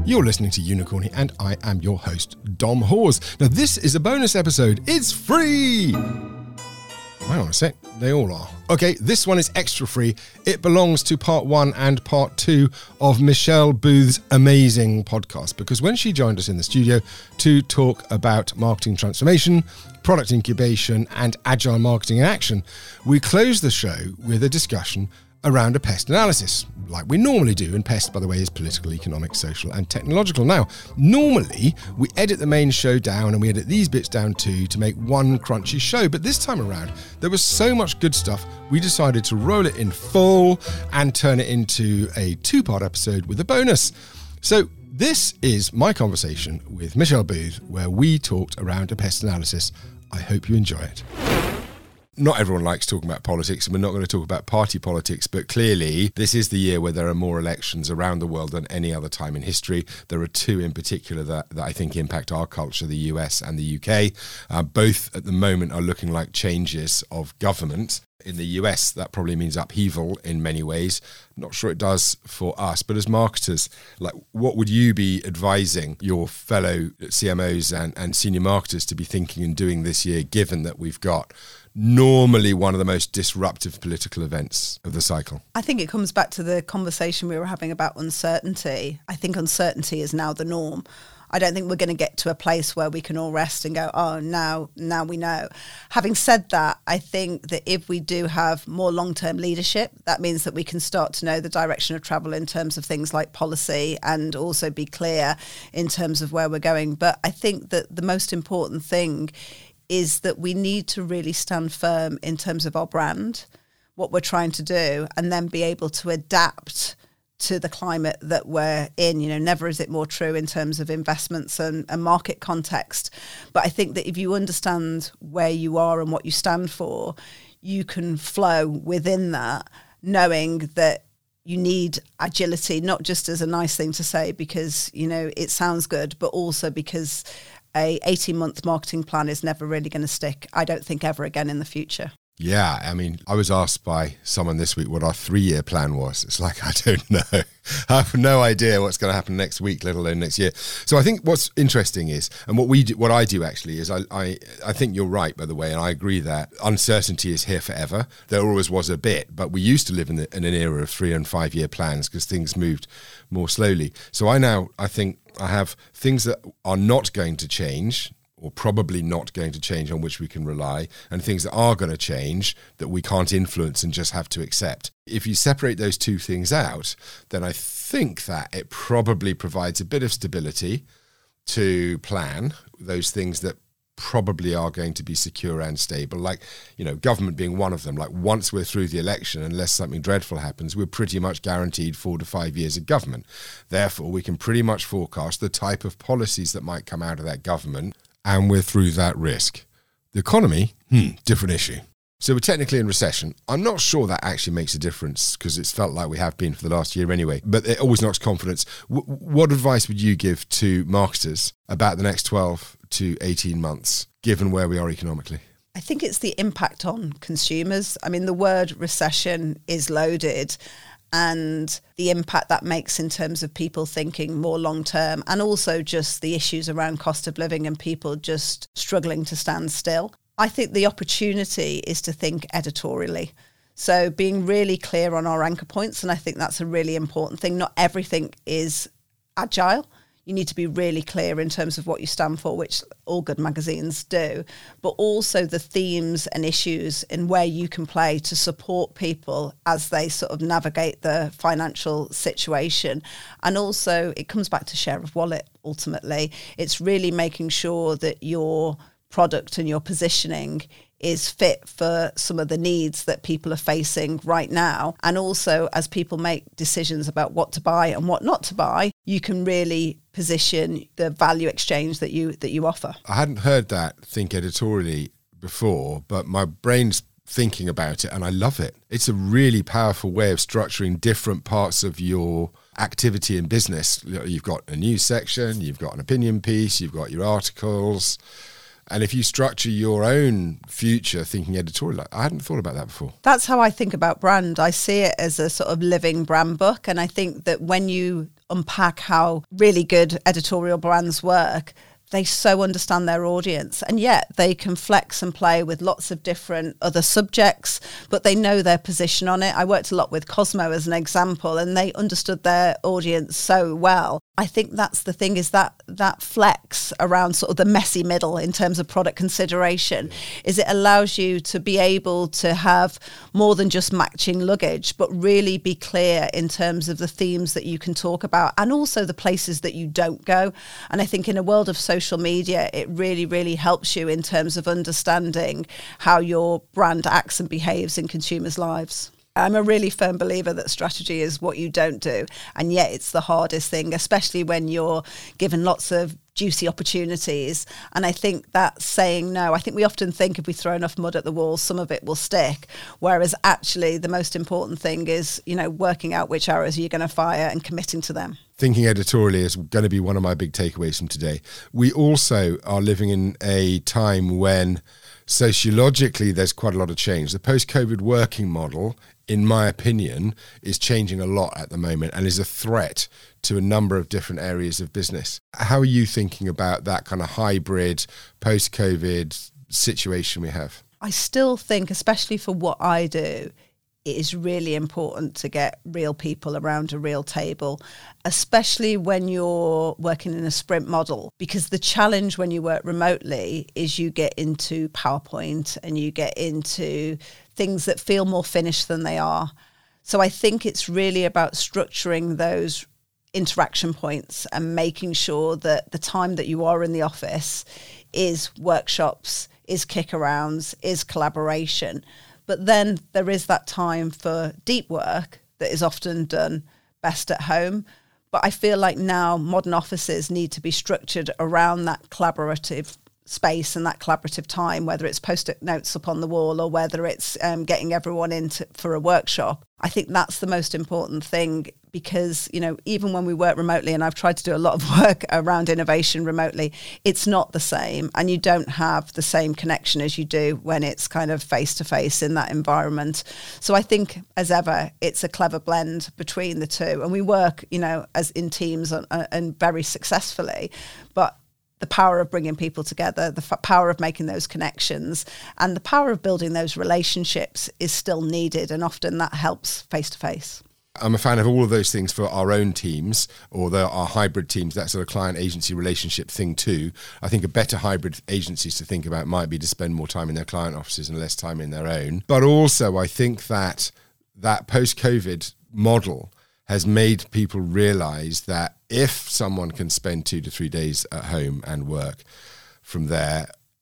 You're listening to Unicorny, and I am your host, Dom Hawes. Now, this is a bonus episode. It's free! Hang on a sec. They all are. Okay, this one is extra free. It belongs to part 1 and part 2 of Michelle Booth's amazing podcast, because when she joined us in the studio to talk about marketing transformation, product incubation, and agile marketing in action, we closed the show with a discussion around a pest analysis, like we normally do, and pest, by the way, is political, economic, social, and technological. Now, normally, we edit the main show down and we edit these bits down too to make one crunchy show, but this time around, there was so much good stuff, we decided to roll it in full and turn it into a 2-part episode with a bonus. So, this is my conversation with Michelle Booth, where we talked around a pest analysis. I hope you enjoy it. Not everyone likes talking about politics, and we're not going to talk about party politics, but clearly this is the year where there are more elections around the world than any other time in history. There are 2 in particular that I think impact our culture, the US and the UK. Both at the moment are looking like changes of government. In the US, that probably means upheaval in many ways. Not sure it does for us, but as marketers, like, what would you be advising your fellow CMOs and senior marketers to be thinking and doing this year, given that we've got normally one of the most disruptive political events of the cycle? I think it comes back to the conversation we were having about uncertainty. I think uncertainty is now the norm. I don't think we're going to get to a place where we can all rest and go, oh, now we know. Having said that, I think that if we do have more long-term leadership, that means that we can start to know the direction of travel in terms of things like policy, and also be clear in terms of where we're going. But I think that the most important thing is that we need to really stand firm in terms of our brand, what we're trying to do, and then be able to adapt to the climate that we're in. You know, never is it more true in terms of investments and market context. But I think that if you understand where you are and what you stand for, you can flow within that, knowing that you need agility, not just as a nice thing to say because, you know, it sounds good, but also because a 18-month marketing plan is never really going to stick, I don't think, ever again in the future. Yeah, I mean, I was asked by someone this week what our 3-year plan was. It's like, I don't know. I have no idea what's going to happen next week, let alone next year. So I think what's interesting is, and what I do actually is, I think you're right, by the way, and I agree that uncertainty is here forever. There always was a bit, but we used to live in an era of 3- and 5-year plans because things moved more slowly. So I think I have things that are not going to change, or probably not going to change, on which we can rely, and things that are going to change that we can't influence and just have to accept. If you separate those 2 things out, then I think that it probably provides a bit of stability to plan those things that probably are going to be secure and stable, like, you know, government being one of them. Like, once we're through the election, unless something dreadful happens, we're pretty much guaranteed 4 to 5 years of government. Therefore, we can pretty much forecast the type of policies that might come out of that government, and we're through that risk. The economy, different issue. So we're technically in recession. I'm not sure that actually makes a difference, because it's felt like we have been for the last year anyway, but it always knocks confidence. What advice would you give to marketers about the next 12 to 18 months, given where we are economically? I think it's the impact on consumers. I mean, the word recession is loaded, and the impact that makes in terms of people thinking more long term, and also just the issues around cost of living and people just struggling to stand still. I think the opportunity is to think editorially. So being really clear on our anchor points, and I think that's a really important thing. Not everything is agile. You need to be really clear in terms of what you stand for, which all good magazines do, but also the themes and issues and where you can play to support people as they sort of navigate the financial situation. And also it comes back to share of wallet, ultimately. It's really making sure that your product and your positioning is fit for some of the needs that people are facing right now. And also, as people make decisions about what to buy and what not to buy, you can really position the value exchange that you offer. I hadn't heard that think editorially before, but my brain's thinking about it and I love it. It's a really powerful way of structuring different parts of your activity in business. You've got a news section, you've got an opinion piece, you've got your articles. And if you structure your own future thinking editorial, I hadn't thought about that before. That's how I think about brand. I see it as a sort of living brand book. And I think that when you unpack how really good editorial brands work, they so understand their audience, and yet they can flex and play with lots of different other subjects, but they know their position on it. I worked a lot with Cosmo as an example, and they understood their audience so well. I think that's the thing, is that flex around sort of the messy middle in terms of product consideration, is it allows you to be able to have more than just matching luggage, but really be clear in terms of the themes that you can talk about and also the places that you don't go. And I think in a world of social media, it really, really helps you in terms of understanding how your brand acts and behaves in consumers' lives. I'm a really firm believer that strategy is what you don't do, and yet it's the hardest thing, especially when you're given lots of juicy opportunities. And I think that saying no, I think we often think if we throw enough mud at the wall, some of it will stick, whereas actually the most important thing is, working out which arrows you're going to fire and committing to them. Thinking editorially is going to be one of my big takeaways from today. We also are living in a time when sociologically there's quite a lot of change. The post-COVID working model, in my opinion, is changing a lot at the moment and is a threat to a number of different areas of business. How are you thinking about that kind of hybrid post-COVID situation we have? I still think, especially for what I do, it is really important to get real people around a real table, especially when you're working in a sprint model, because the challenge when you work remotely is you get into PowerPoint and you get into things that feel more finished than they are. So I think it's really about structuring those interaction points and making sure that the time that you are in the office is workshops, is kick-arounds, is collaboration. But then there is that time for deep work that is often done best at home. But I feel like now modern offices need to be structured around that collaborative space and that collaborative time, whether it's post-it notes up on the wall or whether it's getting everyone in for a workshop. I think that's the most important thing, because, even when we work remotely, and I've tried to do a lot of work around innovation remotely, it's not the same. And you don't have the same connection as you do when it's kind of face-to-face in that environment. So I think, as ever, it's a clever blend between the two. And we work, as in teams and very successfully. But the power of bringing people together, the power of making those connections, and the power of building those relationships is still needed. And often that helps face-to-face. I'm a fan of all of those things for our own teams or our hybrid teams, that sort of client-agency relationship thing too. I think a better hybrid agencies to think about might be to spend more time in their client offices and less time in their own. But also I think that post-COVID model has made people realise that if someone can spend 2 to 3 days at home and work from there,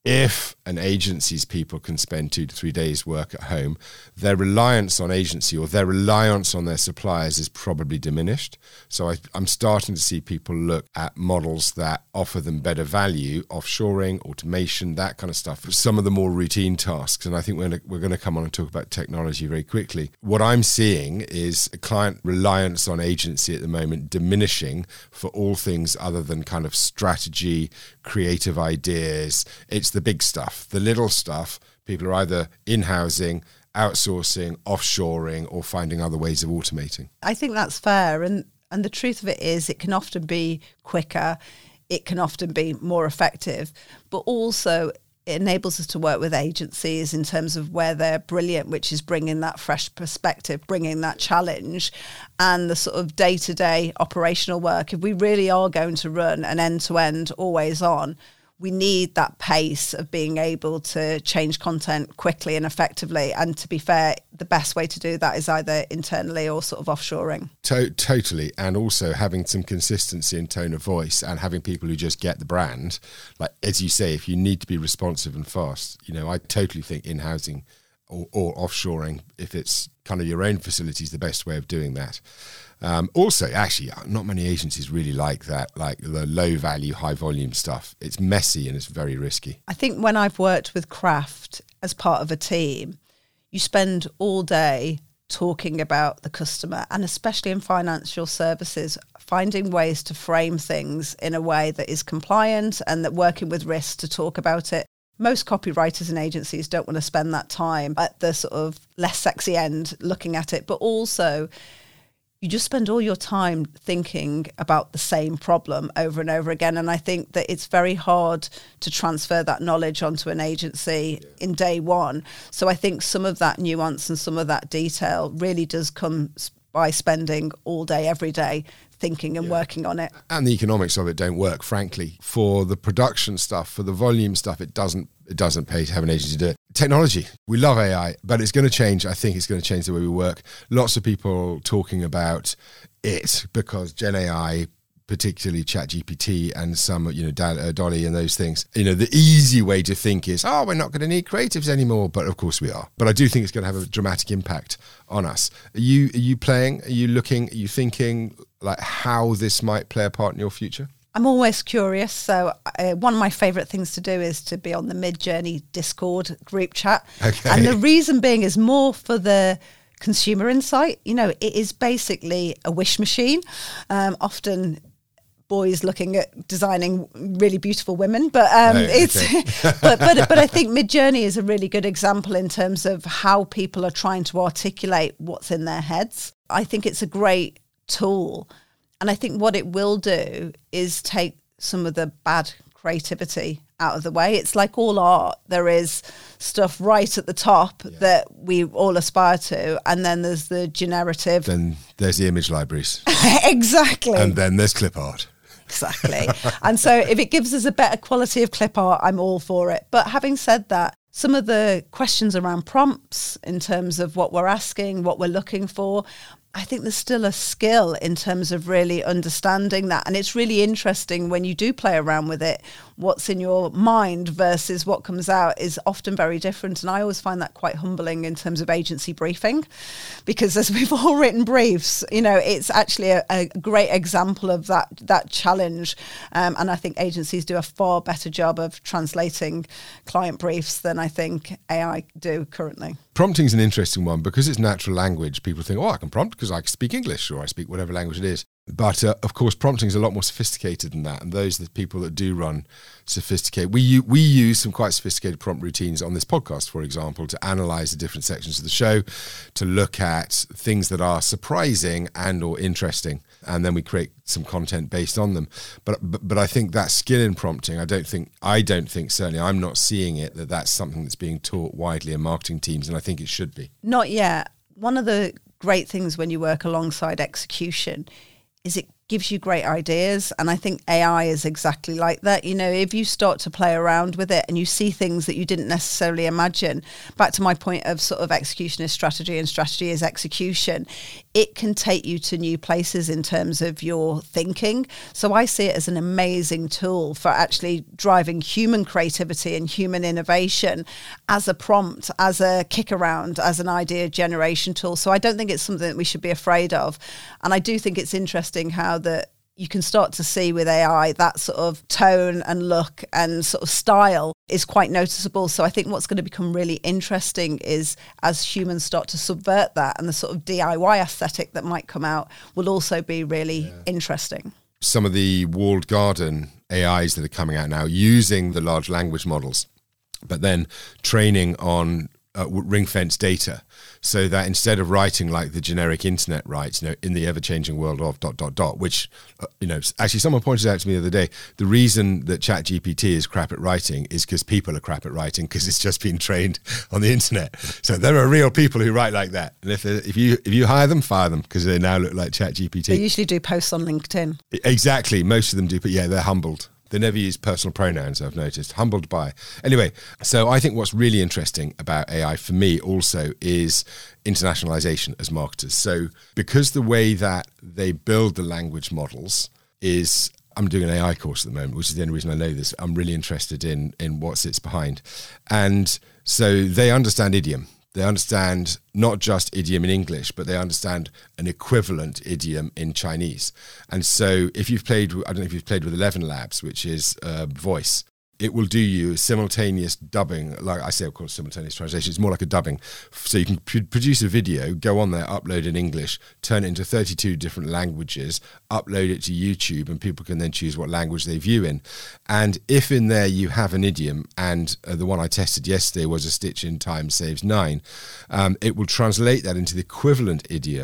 if an agency's people can spend 2 to 3 days work at home, their reliance on agency or their reliance on their suppliers is probably diminished. So I'm starting to see people look at models that offer them better value, offshoring, automation, that kind of stuff, for some of the more routine tasks. And I think we're going to come on and talk about technology very quickly. What I'm seeing is a client reliance on agency at the moment diminishing for all things other than kind of strategy, creative ideas. It's the big stuff. The little stuff, people are either in-housing, outsourcing, offshoring, or finding other ways of automating. I think that's fair. And the truth of it is it can often be quicker, it can often be more effective, but also it enables us to work with agencies in terms of where they're brilliant, which is bringing that fresh perspective, bringing that challenge and the sort of day-to-day operational work. If we really are going to run an end-to-end, always on, we need that pace of being able to change content quickly and effectively. And to be fair, the best way to do that is either internally or sort of offshoring. Totally. And also having some consistency in tone of voice and having people who just get the brand. Like, as you say, if you need to be responsive and fast, I totally think in-housing or offshoring, if it's kind of your own facility, is the best way of doing that. Also, actually, not many agencies really like that, like the low value, high volume stuff. It's messy and it's very risky. I think when I've worked with craft as part of a team, you spend all day talking about the customer, and especially in financial services, finding ways to frame things in a way that is compliant and that working with risk to talk about it. Most copywriters and agencies don't want to spend that time at the sort of less sexy end looking at it, but also you just spend all your time thinking about the same problem over and over again. And I think that it's very hard to transfer that knowledge onto an agency in day one. So I think some of that nuance and some of that detail really does come by spending all day, every day, thinking and working on it. And the economics of it don't work, frankly. For the production stuff, for the volume stuff, it doesn't pay to have an agency do it. Technology, we love AI, but it's going to change. I think it's going to change the way we work. Lots of people talking about it because Gen AI, particularly ChatGPT and some, Dolly and those things, the easy way to think is, we're not going to need creatives anymore. But of course we are. But I do think it's going to have a dramatic impact on us. Are you playing? Are you looking? Are you thinking like how this might play a part in your future? I'm always curious. So one of my favourite things to do is to be on the Midjourney Discord group chat. Okay. And the reason being is more for the consumer insight. It is basically a wish machine. Often boys looking at designing really beautiful women, but but I think Midjourney is a really good example in terms of how people are trying to articulate what's in their heads. I think it's a great tool. And I think what it will do is take some of the bad creativity out of the way. It's like all art. There is stuff right at the top that we all aspire to. And then there's the generative. Then there's the image libraries. Exactly. And then there's clip art. Exactly. And so if it gives us a better quality of clip art, I'm all for it. But having said that, some of the questions around prompts in terms of what we're asking, what we're looking for, I think there's still a skill in terms of really understanding that. And it's really interesting when you do play around with it, what's in your mind versus what comes out is often very different. And I always find that quite humbling in terms of agency briefing, because as we've all written briefs, it's actually a great example of that challenge. And I think agencies do a far better job of translating client briefs than I think AI do currently. Prompting is an interesting one because it's natural language. People think, I can prompt because I can speak English or I speak whatever language it is. But of course, prompting is a lot more sophisticated than that. And those are the people that do run sophisticated. We use some quite sophisticated prompt routines on this podcast, for example, to analyze the different sections of the show, to look at things that are surprising and or interesting. And then we create some content based on them. But I think that skill in prompting, I don't think certainly I'm not seeing it, that's something that's being taught widely in marketing teams. And I think it should be. Not yet. One of the great things when you work alongside execution is it gives you great ideas. And I think AI is exactly like that. If you start to play around with it and you see things that you didn't necessarily imagine, back to my point of sort of execution is strategy and strategy is execution, it can take you to new places in terms of your thinking. So I see it as an amazing tool for actually driving human creativity and human innovation as a prompt, as a kick around, as an idea generation tool. So I don't think it's something that we should be afraid of. And I do think it's interesting how that you can start to see with AI that sort of tone and look and sort of style is quite noticeable. So I think what's going to become really interesting is as humans start to subvert that, and the sort of DIY aesthetic that might come out will also be really interesting. Some of the walled garden AIs that are coming out now using the large language models, but then training on ring-fence data, so that instead of writing like the generic internet writes, in the ever-changing world of ... which, actually someone pointed out to me the other day, the reason that ChatGPT is crap at writing is because people are crap at writing because it's just been trained on the internet. So there are real people who write like that. And if you hire them, fire them, because they now look like ChatGPT. They usually do posts on LinkedIn. Exactly. Most of them do, but they're humbled. They never use personal pronouns, I've noticed. Humbled by. Anyway, so I think what's really interesting about AI for me also is internationalization as marketers. So because the way that they build the language models is, I'm doing an AI course at the moment, which is the only reason I know this. I'm really interested in what sits behind. And so they understand idiom. They understand not just idiom in English, but they understand an equivalent idiom in Chinese. And so if you've played, I don't know if you've played with 11 Labs, which is voice, it will do you simultaneous dubbing. Like I say, of course, simultaneous translation. It's more like a dubbing. So you can produce a video, go on there, upload in English, turn it into 32 different languages, upload it to YouTube, and people can then choose what language they view in. And if in there you have an idiom, and the one I tested yesterday was a stitch in time saves 9, it will translate that into the equivalent idiom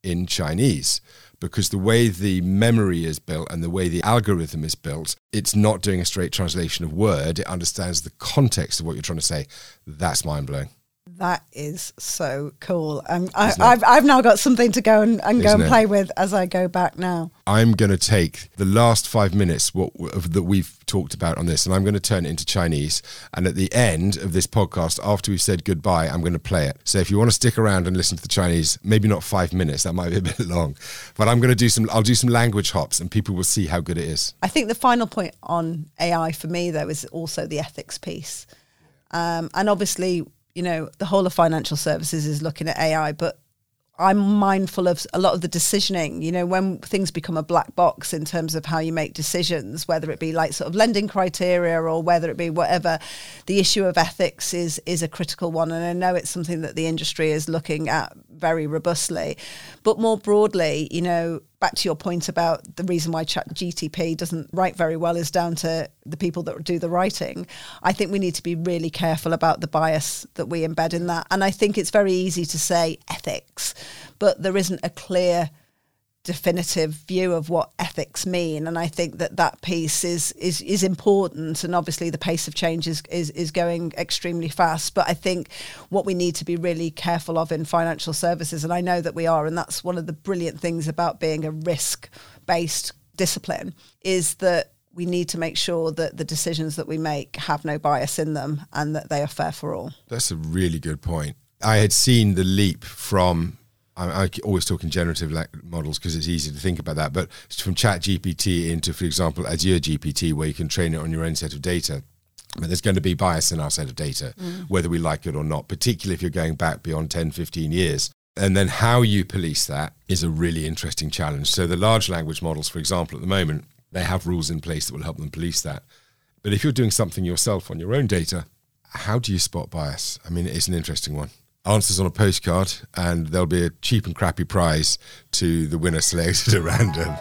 in Chinese, because the way the memory is built and the way the algorithm is built, it's not doing a straight translation of word. It understands the context of what you're trying to say. That's mind-blowing. That is so cool. I've now got something to go and play with as I go back now. I'm going to take the last 5 minutes that we've talked about on this, and I'm going to turn it into Chinese. And at the end of this podcast, after we've said goodbye, I'm going to play it. So if you want to stick around and listen to the Chinese, maybe not 5 minutes, that might be a bit long, but I'll do some language hops and people will see how good it is. I think the final point on AI for me, though, is also the ethics piece. And obviously, you know, the whole of financial services is looking at AI, but I'm mindful of a lot of the decisioning, you know, when things become a black box in terms of how you make decisions, whether it be like sort of lending criteria or whether it be whatever, the issue of ethics is a critical one. And I know it's something that the industry is looking at very robustly. But more broadly, you know, back to your point about the reason why ChatGPT doesn't write very well is down to the people that do the writing. I think we need to be really careful about the bias that we embed in that. And I think it's very easy to say ethics, but there isn't a clear, definitive view of what ethics mean. And I think that piece is important. And obviously the pace of change is going extremely fast. But I think what we need to be really careful of in financial services, and I know that we are, and that's one of the brilliant things about being a risk-based discipline, is that we need to make sure that the decisions that we make have no bias in them and that they are fair for all. That's a really good point. I had seen the leap from, I always talk in generative models because it's easy to think about that, but from ChatGPT into, for example, Azure GPT, where you can train it on your own set of data. But there's going to be bias in our set of data, whether we like it or not, particularly if you're going back beyond 10, 15 years. And then how you police that is a really interesting challenge. So the large language models, for example, at the moment, they have rules in place that will help them police that. But if you're doing something yourself on your own data, how do you spot bias? I mean, it's an interesting one. Answers on a postcard, and there'll be a cheap and crappy prize to the winner selected at random.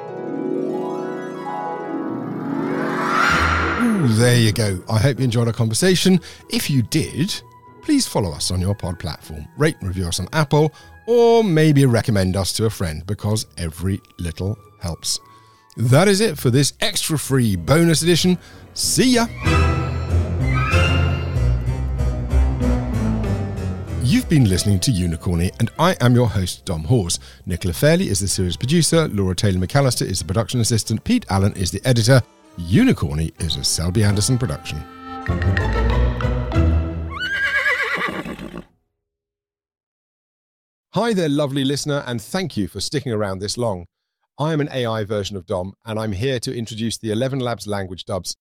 Ooh, there you go. I hope you enjoyed our conversation. If you did, please follow us on your pod platform, rate and review us on Apple, or maybe recommend us to a friend, because every little helps. That is it for this extra free bonus edition. See ya! You've been listening to Unicorny, and I am your host, Dom Hawes. Nicola Fairley is the series producer, Laura Taylor-McAllister is the production assistant, Pete Allen is the editor. Unicorny is a Selby Anderson production. Hi there, lovely listener, and thank you for sticking around this long. I am an AI version of Dom, and I'm here to introduce the 11 Labs language dubs.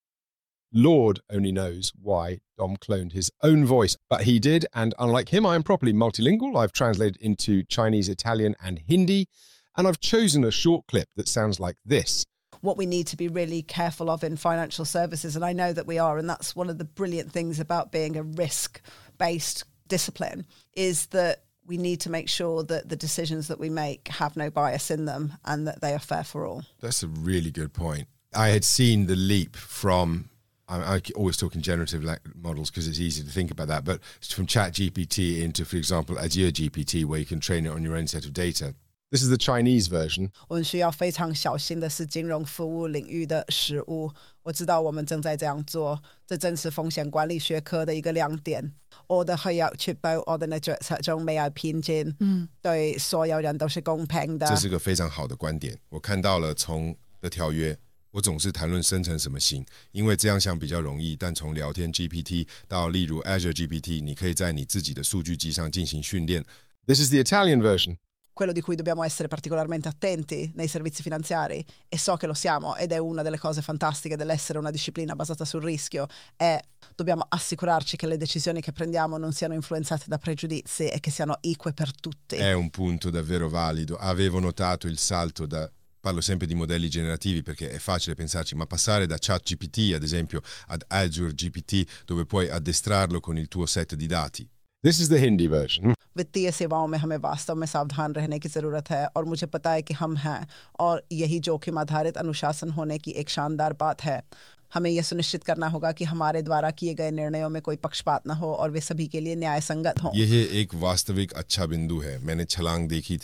Lord only knows why Dom cloned his own voice, but he did, and unlike him, I am properly multilingual. I've translated into Chinese, Italian, and Hindi, and I've chosen a short clip that sounds like this. What we need to be really careful of in financial services, and I know that we are, and that's one of the brilliant things about being a risk-based discipline, is that we need to make sure that the decisions that we make have no bias in them and that they are fair for all. That's a really good point. I had seen the leap from, I always talk in generative models because it's easy to think about that, but from ChatGPT into, for example, Azure GPT, where you can train it on your own set of data. This is the Chinese version. 我们需要非常小心的是金融服务领域的实务。我知道我们正在这样做，这正是风险管理学科的一个亮点。我哋係要確保我哋嘅決策中沒有偏見，對所有人都是公平的。 这是个非常好的观点。我看到了从的条约。我总是谈论生成什么型，因为这样想比较容易。但从聊天 GPT 到例如 Azure GPT， 你可以在你自己的数据集上进行训练。This is the Italian version. Quello di cui dobbiamo essere particolarmente attenti nei servizi finanziari, e so che lo siamo, ed è una delle cose fantastiche dell'essere una disciplina basata sul rischio, è dobbiamo assicurarci che le decisioni che prendiamo non siano influenzate da pregiudizi e che siano eque per tutti. È un punto davvero valido. Avevo notato il salto da... Parlo sempre di modelli generativi perché è facile pensarci, ma passare da ChatGPT, ad esempio, ad Azure GPT, dove puoi addestrarlo con il tuo set di dati. This is the Hindi version. वित्तीय सेवाओं में हमें वास्तव में सावधान रहने की ज़रूरत है और मुझे पता है कि हम हैं और यही जोखिम आधारित अनुशासन होने की एक शानदार बात है। हमें यह सुनिश्चित करना होगा कि हमारे द्वारा किए गए निर्णयों में कोई पक्षपात न हो और वे सभी के लिए न्याय संगत हों। यह एक वास्तविक अच्छा बिंदु है। मैंने छलांग देखी थी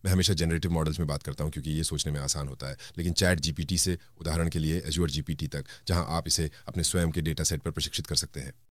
मैं हमेशा जनरेटिव मॉडल्स में बात करता हूँ क्योंकि ये सोचने में आसान होता है, लेकिन चैट जीपीटी से उदाहरण के लिए एज्योर जीपीटी तक, जहाँ आप इसे अपने स्वयं के डेटा सेट पर प्रशिक्षित कर सकते हैं।